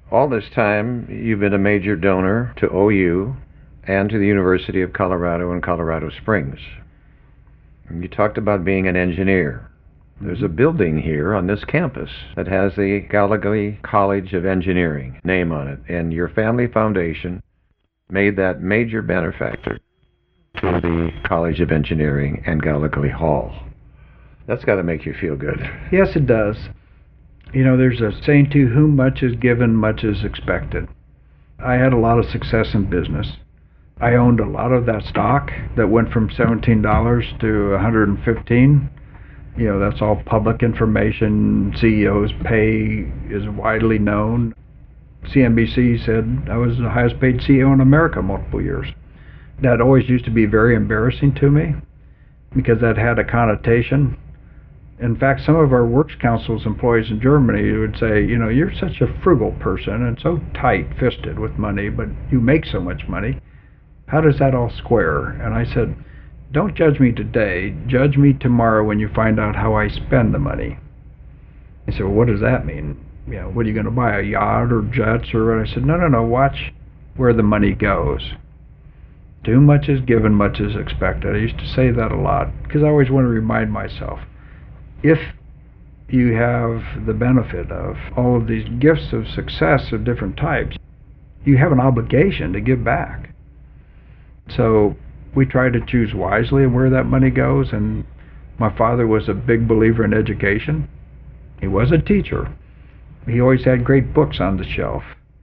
All this time, you've been a major donor to OU and to the University of Colorado in Colorado Springs. And you talked about being an engineer. There's a building here on this campus that has the Gallogly College of Engineering name on it, and your family foundation made that major benefactor to the College of Engineering and Gallogly Hall. That's got to make you feel good. Yes, it does. You know, there's a saying, to whom much is given, much is expected. I had a lot of success in business. I owned a lot of that stock that went from $17 to $115. You know, that's all public information. CEO's pay is widely known. CNBC said I was the highest paid CEO in America multiple years. That always used to be very embarrassing to me because that had a connotation. In fact, some of our Works Council's employees in Germany would say, you know, you're such a frugal person and so tight-fisted with money, but you make so much money. How does that all square? And I said, don't judge me today. Judge me tomorrow when you find out how I spend the money. He said, well, what does that mean? You know, what are you going to buy, a yacht or jets or what? I said, no, watch where the money goes. Too much is given, much is expected. I used to say that a lot because I always want to remind myself, if you have the benefit of all of these gifts of success of different types, you have an obligation to give back. So we try to choose wisely where that money goes, and my father was a big believer in education. He was a teacher. He always had great books on the shelf.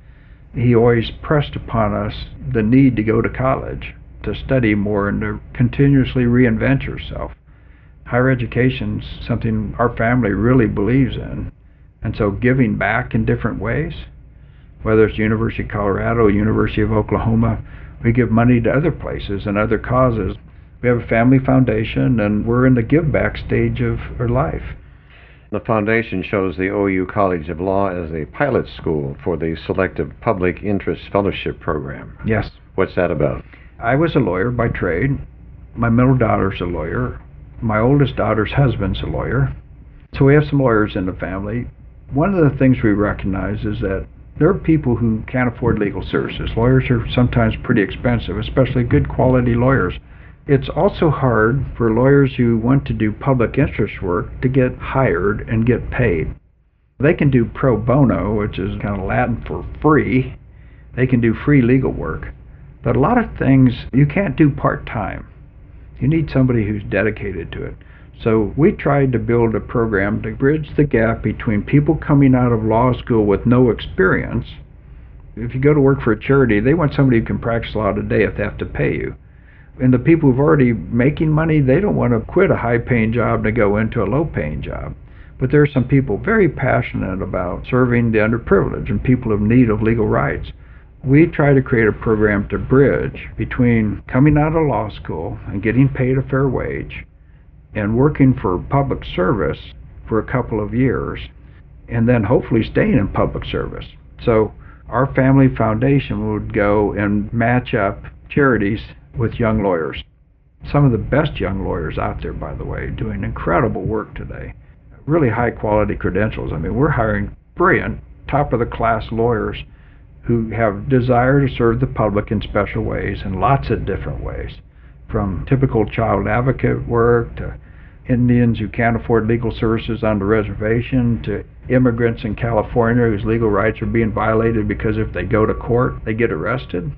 He always pressed upon us the need to go to college, to study more, and to continuously reinvent yourself. Higher education's something our family really believes in, and so giving back in different ways, whether it's University of Colorado, University of Oklahoma, we give money to other places and other causes. We have a family foundation, and we're in the give-back stage of our life. The foundation shows the OU College of Law as a pilot school for the Selective Public Interest Fellowship Program. Yes. What's that about? I was a lawyer by trade. My middle daughter's a lawyer. My oldest daughter's husband's a lawyer. So we have some lawyers in the family. One of the things we recognize is that there are people who can't afford legal services. Lawyers are sometimes pretty expensive, especially good quality lawyers. It's also hard for lawyers who want to do public interest work to get hired and get paid. They can do pro bono, which is kind of Latin for free. They can do free legal work. But a lot of things you can't do part-time. You need somebody who's dedicated to it. So we tried to build a program to bridge the gap between people coming out of law school with no experience. If you go to work for a charity, they want somebody who can practice law today if they have to pay you. And the people who've already making money, they don't want to quit a high-paying job to go into a low-paying job. But there are some people very passionate about serving the underprivileged and people in need of legal rights. We try to create a program to bridge between coming out of law school and getting paid a fair wage and working for public service for a couple of years, and then hopefully staying in public service. So our family foundation would go and match up charities with young lawyers. Some of the best young lawyers out there, by the way, doing incredible work today. Really high quality credentials. I mean, we're hiring brilliant, top of the class lawyers who have desire to serve the public in special ways in lots of different ways. From typical child advocate work to Indians who can't afford legal services on the reservation to immigrants in California whose legal rights are being violated because if they go to court, they get arrested.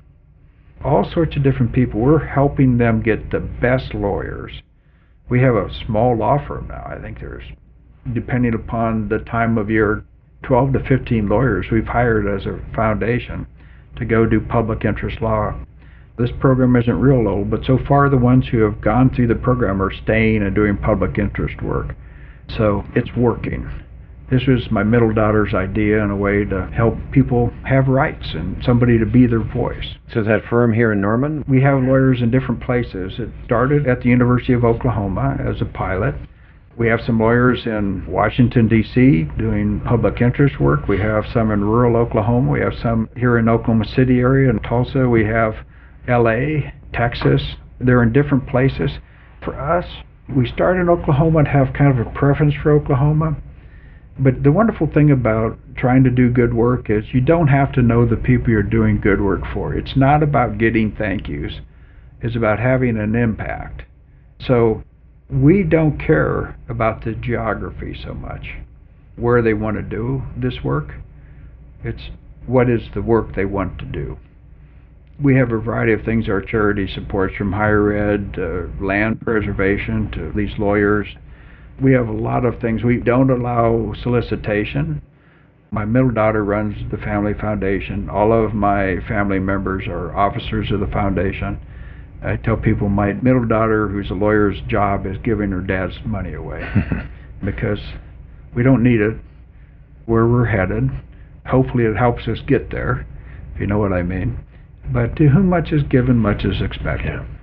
All sorts of different people. We're helping them get the best lawyers. We have a small law firm now. I think there's, depending upon the time of year, 12 to 15 lawyers we've hired as a foundation to go do public interest law. This program isn't real old, but so far the ones who have gone through the program are staying and doing public interest work. So it's working. This was my middle daughter's idea in a way to help people have rights and somebody to be their voice. So is that firm here in Norman? We have lawyers in different places. It started at the University of Oklahoma as a pilot. We have some lawyers in Washington, D.C. doing public interest work. We have some in rural Oklahoma. We have some here in Oklahoma City area and Tulsa. We have L.A., Texas. They're in different places. For us, we started in Oklahoma and have kind of a preference for Oklahoma. But the wonderful thing about trying to do good work is you don't have to know the people you're doing good work for. It's not about getting thank yous. It's about having an impact. So we don't care about the geography so much, where they want to do this work. It's what is the work they want to do. We have a variety of things our charity supports, from higher ed to land preservation to these lawyers. We have a lot of things. We don't allow solicitation. My middle daughter runs the family foundation. All of my family members are officers of the foundation. I tell people my middle daughter, who's a lawyer's job, is giving her dad's money away because we don't need it where we're headed. Hopefully it helps us get there, if you know what I mean. But to whom much is given, much is expected. Yeah.